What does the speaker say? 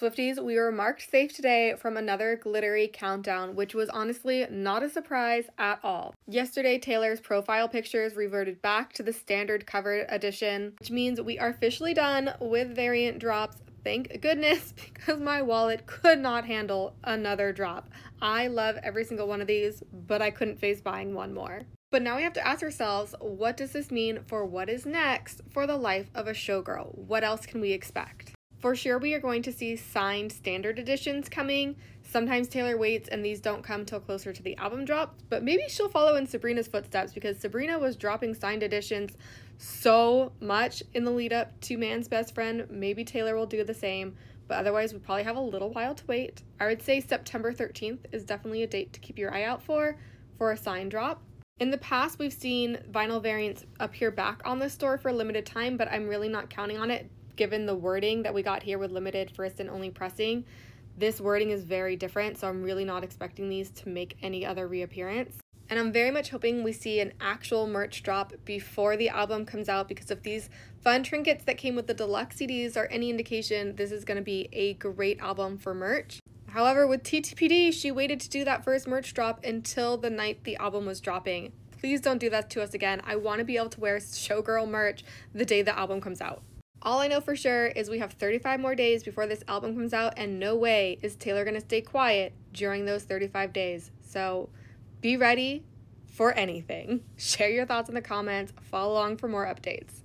Swifties, we were marked safe today from another glittery countdown, which was honestly not a surprise at all. Yesterday, Taylor's profile pictures reverted back to the standard cover edition, which means we are officially done with variant drops. Thank goodness, because my wallet could not handle another drop. I love every single one of these, but I couldn't face buying one more. But now we have to ask ourselves, what does this mean for what is next for the life of a showgirl? What else can we expect? For sure, we are going to see signed standard editions coming. Sometimes Taylor waits and these don't come till closer to the album drop, but maybe she'll follow in Sabrina's footsteps because Sabrina was dropping signed editions so much in the lead up to Man's Best Friend. Maybe Taylor will do the same, but otherwise we probably have a little while to wait. I would say September 13th is definitely a date to keep your eye out for a signed drop. In the past, we've seen vinyl variants appear back on the store for a limited time, but I'm really not counting on it given the wording that we got here with limited first and only pressing. This wording is very different, so I'm really not expecting these to make any other reappearance. And I'm very much hoping we see an actual merch drop before the album comes out, because if these fun trinkets that came with the deluxe CDs are any indication, this is going to be a great album for merch. However, with TTPD, she waited to do that first merch drop until the night the album was dropping. Please don't do that to us again. I want to be able to wear showgirl merch the day the album comes out. All I know for sure is we have 35 more days before this album comes out, and no way is Taylor going to stay quiet during those 35 days. So be ready for anything. Share your thoughts in the comments. Follow along for more updates.